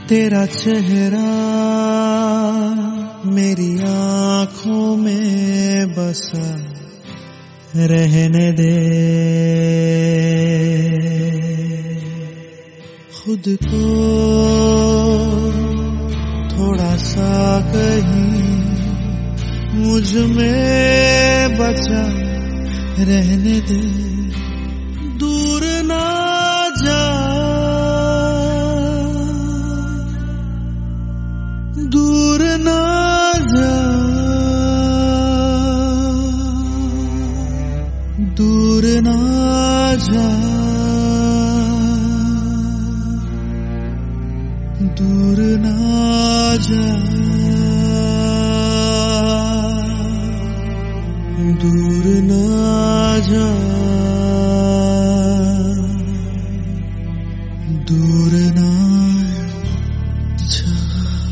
तेरा चेहरा मेरी आँखों में बसा रहने दे। खुद को थोड़ा सा कहीं मुझ में बचा रहने दे। दूर ना जा, दूर ना जा, दूर ना जा, दूर ना जा, दूर ना जा, दूर ना जा।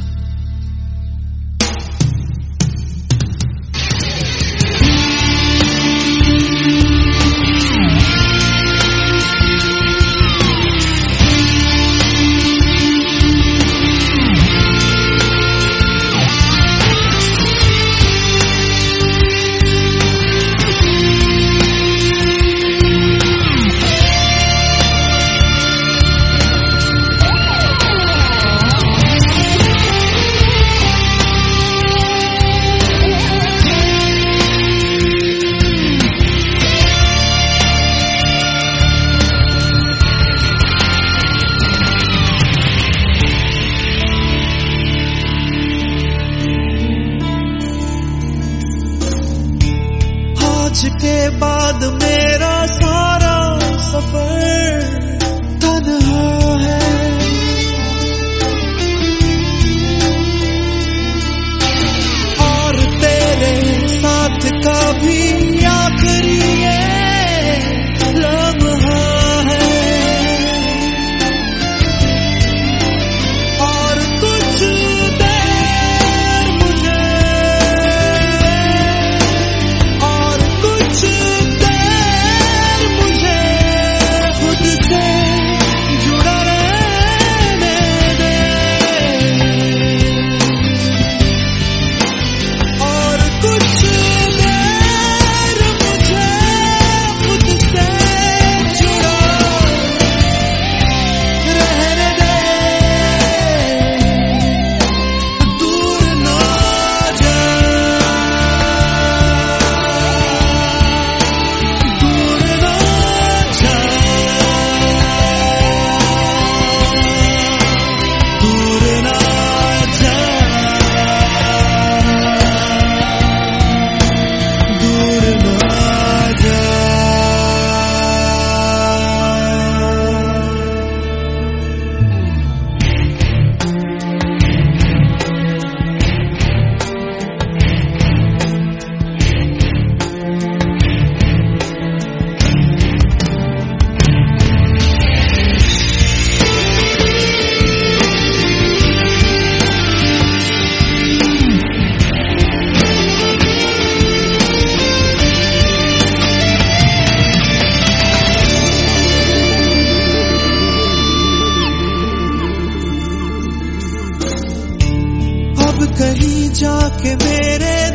आज के बाद मेरा सारा सफर तन्हा है। और तेरे साथ का भी आखिरी ये लम्हा है। और कुछ देर मुझे कहीं जाके मेरे